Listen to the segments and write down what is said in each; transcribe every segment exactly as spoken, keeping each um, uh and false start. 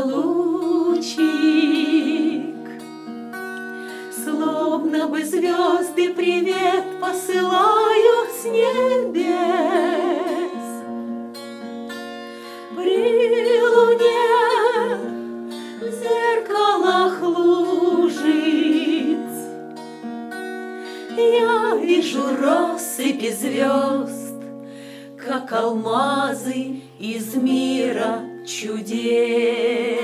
лучик, словно бы звезды привет посылают с небес. При луне в зеркалах лужиц я вижу россыпи звезд, как алмазы из мира чудес.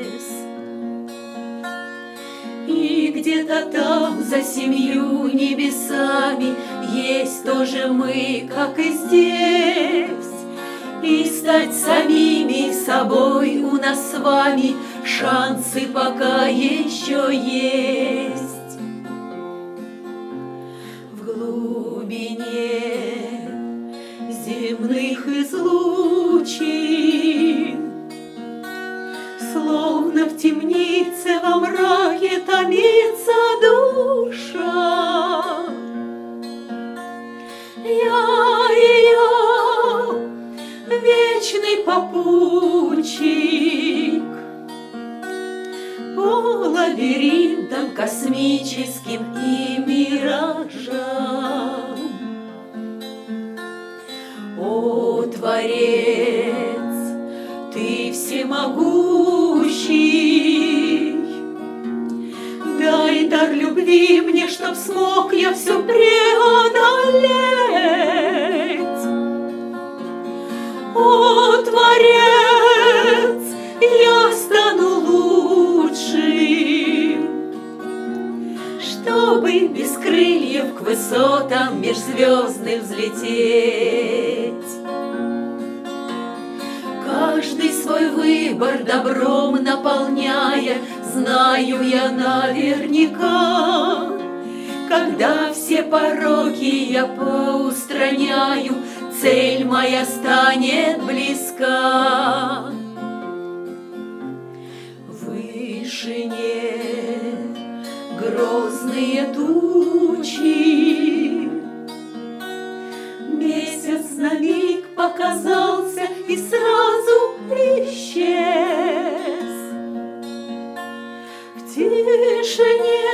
И где-то там, за семью небесами, есть тоже мы, как и здесь. И стать самими собой у нас с вами шансы пока еще есть. В глубине земных излучин, словно в темнице во мраке томится душа. Я ее вечный попутчик по лабиринтам космическим и миражам. О, Творец, Ты всемогущий, дай дар любви мне, чтоб смог я все преодолеть. О, Творец, я стану лучшим, чтобы без крыльев к высотам межзвездным взлететь. Каждый свой выбор добром наполняя, знаю я наверняка, когда все пороки я поустраняю, цель моя станет близка. В вышине грозные тучи, месяц на миг показался и сразу исчез. В тишине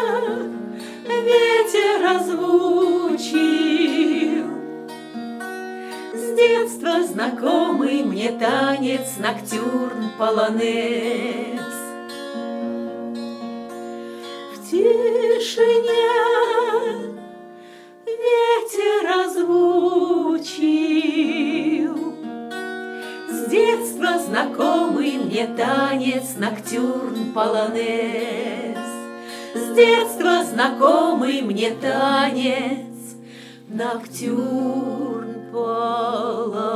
ветер озвучил с детства знакомый мне танец ноктюрн полонез. В тишине ветер озвучил с детства знакомый мне танец ноктюрн полонез. С детства знакомый мне танец ноктюрн полонез.